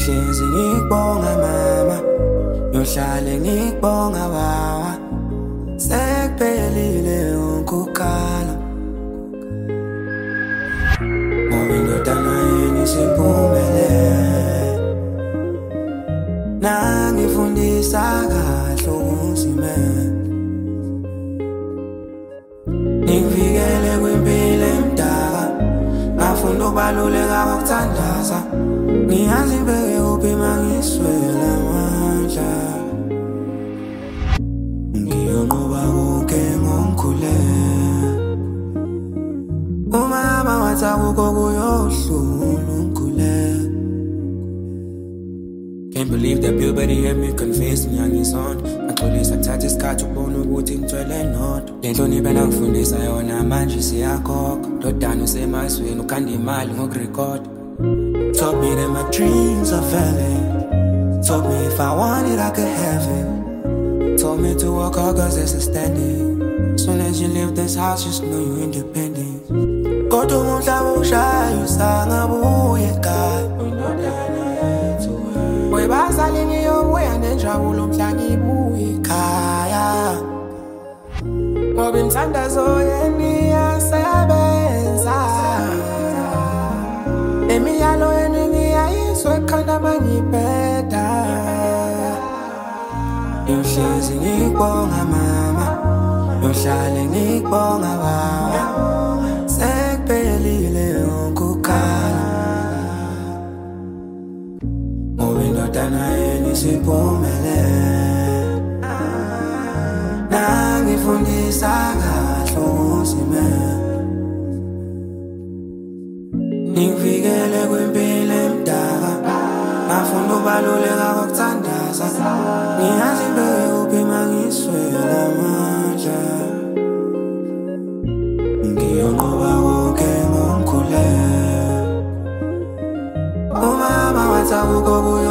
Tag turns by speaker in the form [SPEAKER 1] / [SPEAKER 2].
[SPEAKER 1] Ngiyohlezi ngikubonga mama, ngiyohlale ngikubonga baba. Sekuphelile ukukhala, ngoba indodana yenu isiphumelele. Nangifundisa kahle ukuzimela, ngivikele kwimpilo emdaka. Ngafunda ukubaluleka kokuthandaza, ngiyazi ngibeke kuphi mangiswela amandla. Ngiyonqoba konke ngomkhuleko, umama wathi akukho kuyohlula umkhuleko. Can't believe that puberty had me confessed ngiyangisonto. Ngaxolisa kuthatha isikhathi ukubona ukuthi ngithwele nodwa. Le nhlonipho engangifundisa yona manje siyakhokha. Ndodana usemasweni ukhanda imali ngokurekhoda. Told me that my dreams are valid. Told me if I want it I could have it. Told me to work hard cause there's a standing. Soon as you leave this house just know you're independent. Kodwa umhlaba ushaya usangabuye ekhaya. Webazali ngiyobuya nenjabulo mhla ngibuye ekhaya. Ngoba imithandazo yenu iyasebenza, imiyalo yenu ngiyayizwa ekhanda mangibheda. Ngiyohlezi ngikubonga mama, ngiyohlale ngikubonga baba. Sekuphelile ukukhala, ngoba indodana yenu isiphumelele. Nangifundisa kahle ukuzimela, ngivikele kwimpilo emdaka. Ngafunda ukubaluleka kokuthandaza, ngiyazi ngibeke kuphi mangiswela amandla. Ngiyonqoba konke ngomkhuleko, umama wathi akukho kuyo